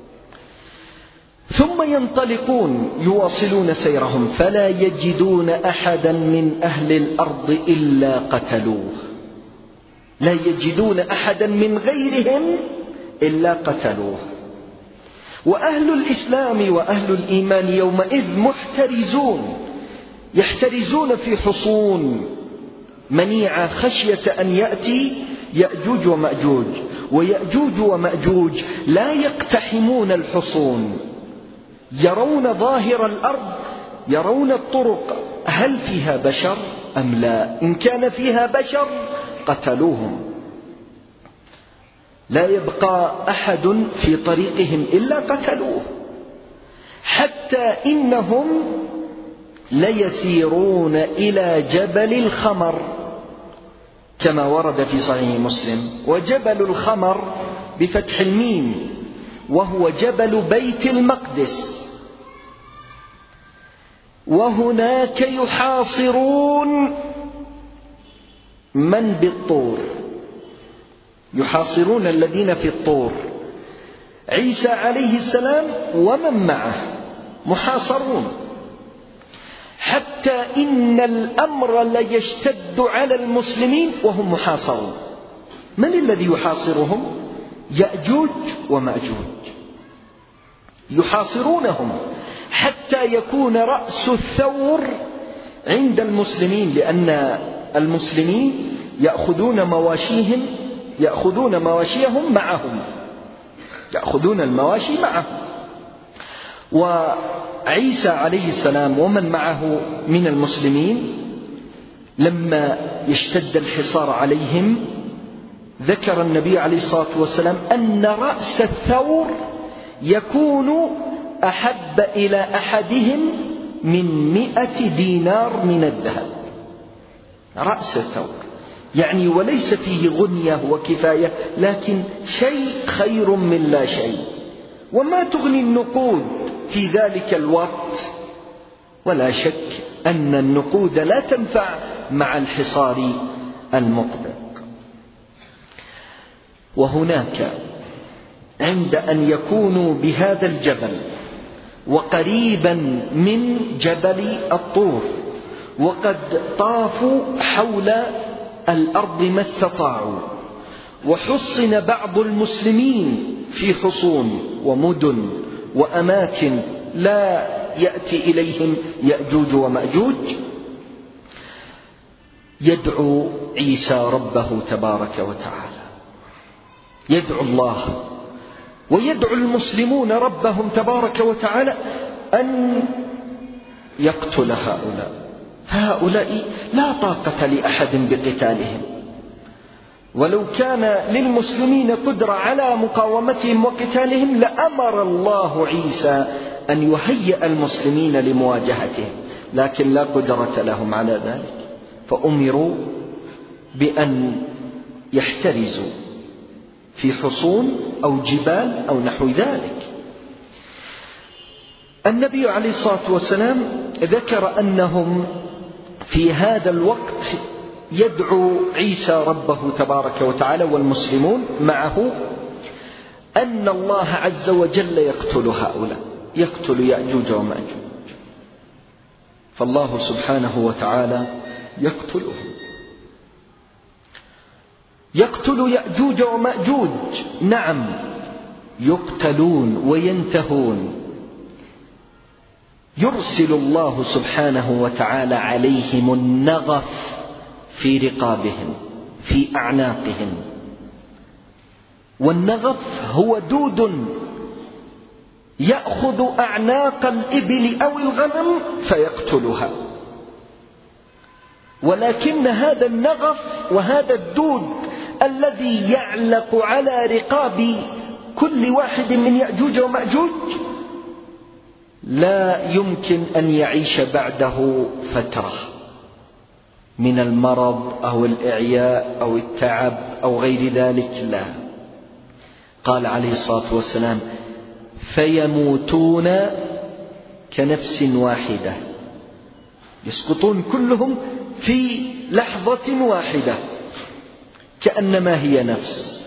ثم ينطلقون يواصلون سيرهم، فلا يجدون أحدا من أهل الأرض إلا قتلوه، لا يجدون أحدا من غيرهم إلا قتلوه. وأهل الإسلام وأهل الإيمان يومئذ محترزون، يحترزون في حصون منيعة خشية أن يأتي يأجوج ومأجوج. ويأجوج ومأجوج لا يقتحمون الحصون، يرون ظاهر الأرض، يرون الطرق، هل فيها بشر أم لا؟ إن كان فيها بشر قتلوهم، لا يبقى أحد في طريقهم إلا قتلوه. حتى إنهم ليسيرون إلى جبل الخمر كما ورد في صحيح مسلم. وجبل الخمر بفتح الميم، وهو جبل بيت المقدس. وهناك يحاصرون من بالطور، يحاصرون الذين في الطور، عيسى عليه السلام ومن معه محاصرون، حتى إن الأمر ليشتد على المسلمين وهم محاصرون. من الذي يحاصرهم؟ يأجوج ومأجوج، يحاصرونهم حتى يكون رأس الثور عند المسلمين، لأن المسلمين يأخذون مواشيهم يأخذون مواشيهم معهم، يأخذون المواشي معهم. وعيسى عليه السلام ومن معه من المسلمين لما يشتد الحصار عليهم ذكر النبي عليه الصلاة والسلام أن رأس الثور يكون أحب إلى أحدهم من 100 دينار من الذهب. رأس الثور يعني وليس فيه غنية وكفاية، لكن شيء خير من لا شيء. وما تغني النقود في ذلك الوقت؟ ولا شك أن النقود لا تنفع مع الحصار المطبق. وهناك عند أن يكونوا بهذا الجبل وقريبا من جبل الطور وقد طافوا حول الأرض ما استطاعوا، وحصن بعض المسلمين في حصون ومدن وأماكن لا يأتي إليهم يأجوج ومأجوج، يدعو عيسى ربه تبارك وتعالى، يدعو الله ويدعو المسلمون ربهم تبارك وتعالى أن يقتل هؤلاء. هؤلاء لا طاقة لأحد بقتالهم، ولو كان للمسلمين قدرة على مقاومتهم وقتالهم لأمر الله عيسى أن يهيئ المسلمين لمواجهتهم، لكن لا قدرة لهم على ذلك، فأمروا بأن يحترزوا في حصون أو جبال أو نحو ذلك. النبي عليه الصلاة والسلام ذكر أنهم في هذا الوقت يدعو عيسى ربه تبارك وتعالى والمسلمون معه أن الله عز وجل يقتل هؤلاء، يقتل يأجوج ومأجوج، فالله سبحانه وتعالى يقتلهم، يقتل يأجوج ومأجوج. نعم يقتلون وينتهون، يرسل الله سبحانه وتعالى عليهم النغف في رقابهم في أعناقهم، والنغف هو دود يأخذ أعناق الإبل أو الغنم فيقتلها، ولكن هذا النغف وهذا الدود الذي يعلق على رقاب كل واحد من يأجوج ومأجوج لا يمكن أن يعيش بعده فترة من المرض أو الإعياء أو التعب أو غير ذلك، لا. قال عليه الصلاة والسلام فيموتون كنفس واحدة، يسقطون كلهم في لحظة واحدة كأنما هي نفس،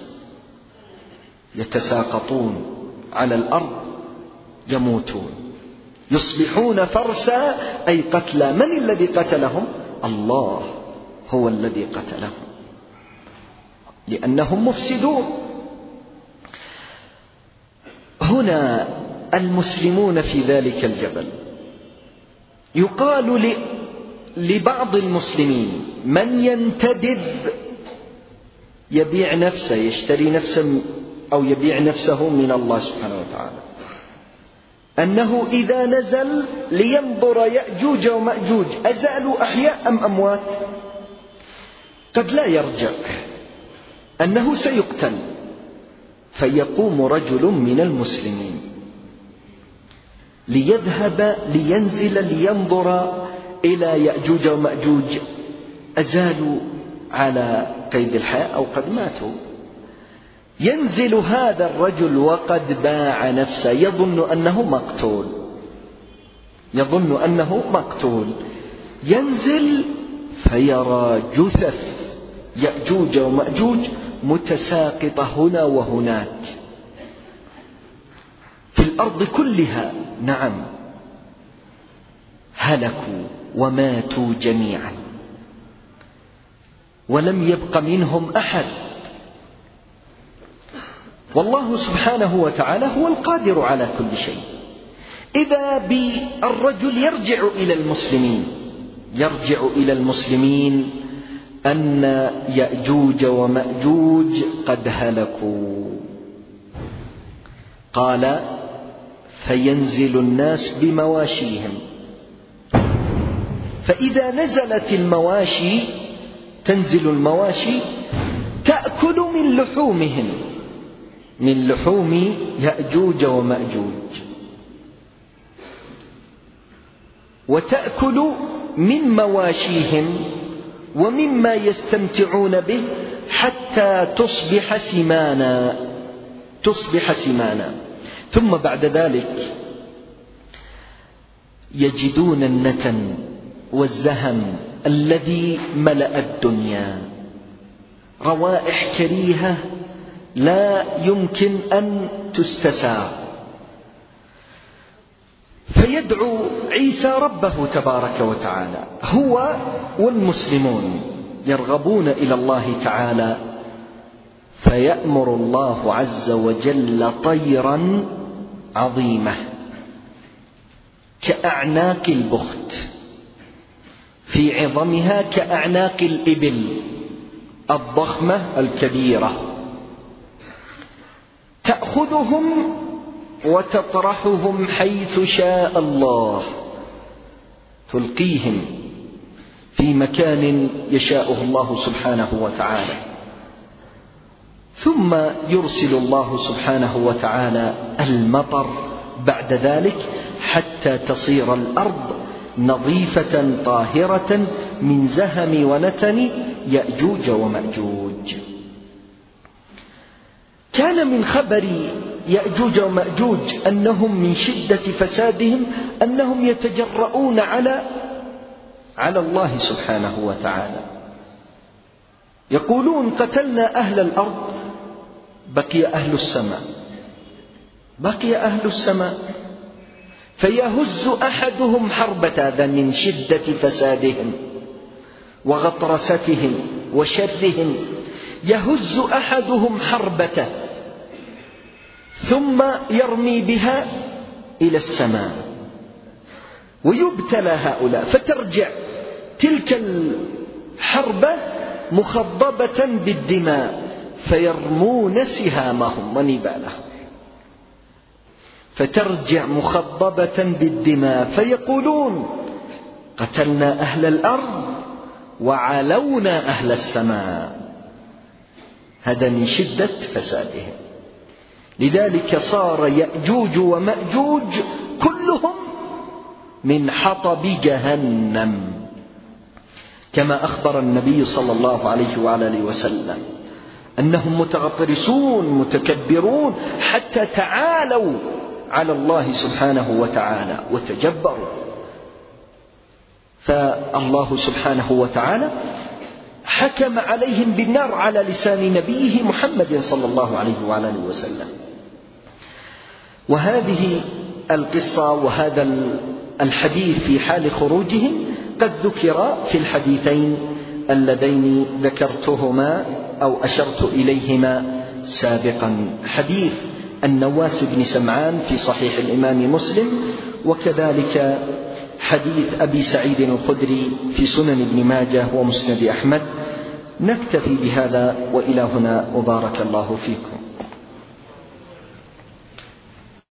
يتساقطون على الأرض يموتون، يصبحون فرسا أي قتلى. من الذي قتلهم؟ الله هو الذي قتلهم، لأنهم مفسدون. هنا المسلمون في ذلك الجبل يقال لبعض المسلمين من ينتدب يبيع نفسه، يشتري نفسه أو يبيع نفسه من الله سبحانه وتعالى، أنه إذا نزل لينظر يأجوج ومأجوج أزالوا أحياء أم أموات، قد لا يرجع، أنه سيقتل، فيقوم رجل من المسلمين ليذهب لينزل لينظر إلى يأجوج ومأجوج أزالوا على قيد الحياة أو قد ماتوا. ينزل هذا الرجل وقد باع نفسه، يظن أنه مقتول، يظن أنه مقتول، ينزل فيرى جثث يأجوج ومأجوج متساقطة هنا وهناك في الأرض كلها. نعم هلكوا وماتوا جميعا ولم يبق منهم أحد. والله سبحانه وتعالى هو القادر على كل شيء. إذا بالرجل يرجع إلى المسلمين أن يأجوج ومأجوج قد هلكوا. قال: فينزل الناس بمواشيهم، فإذا نزلت المواشي، تنزل المواشي تأكل من لحومهم، من لحوم يأجوج ومأجوج، وتأكل من مواشيهم ومما يستمتعون به حتى تصبح سمانا. ثم بعد ذلك يجدون النتن والزهم الذي ملأ الدنيا، روائح كريهة لا يمكن أن تستساغ. فيدعو عيسى ربه تبارك وتعالى، هو والمسلمون يرغبون إلى الله تعالى، فيأمر الله عز وجل طيرا عظيمة كأعناق البخت، في عظمها كأعناق الإبل الضخمة الكبيرة، تأخذهم وتطرحهم حيث شاء الله، تلقيهم في مكان يشاءه الله سبحانه وتعالى. ثم يرسل الله سبحانه وتعالى المطر بعد ذلك حتى تصير الأرض نظيفة طاهرة من زهم ونتن يأجوج ومأجوج. كان من خبر يأجوج ومأجوج أنهم من شدة فسادهم أنهم يتجرؤون على الله سبحانه وتعالى، يقولون: قتلنا أهل الأرض، بقي أهل السماء، فيهز أحدهم حربة، هذا من شدة فسادهم وغطرستهم وشرهم، يهز أحدهم حربته ثم يرمي بها إلى السماء، ويبتلى هؤلاء، فترجع تلك الحربة مخضبة بالدماء، فيرمون سهامهم ونبالهم، فترجع مخضبة بالدماء، فيقولون: قتلنا أهل الأرض وعلونا أهل السماء. هذا من شدة فسادهم. لذلك صار يأجوج ومأجوج كلهم من حطب جهنم، كما أخبر النبي صلى الله عليه وآله وسلم أنهم متغطرسون متكبرون حتى تعالوا على الله سبحانه وتعالى وتجبروا. فالله سبحانه وتعالى حكم عليهم بالنار على لسان نبيه محمد صلى الله عليه وآله وسلم. وهذه القصة وهذا الحديث في حال خروجهم قد ذكر في الحديثين اللذين ذكرتهما أو أشرت إليهما سابقا، حديث النواس بن سمعان في صحيح الإمام مسلم، وكذلك حديث أبي سعيد الخدري في سنن ابن ماجه ومسند أحمد. نكتفي بهذا، وإلى هنا، وبارك الله فيكم.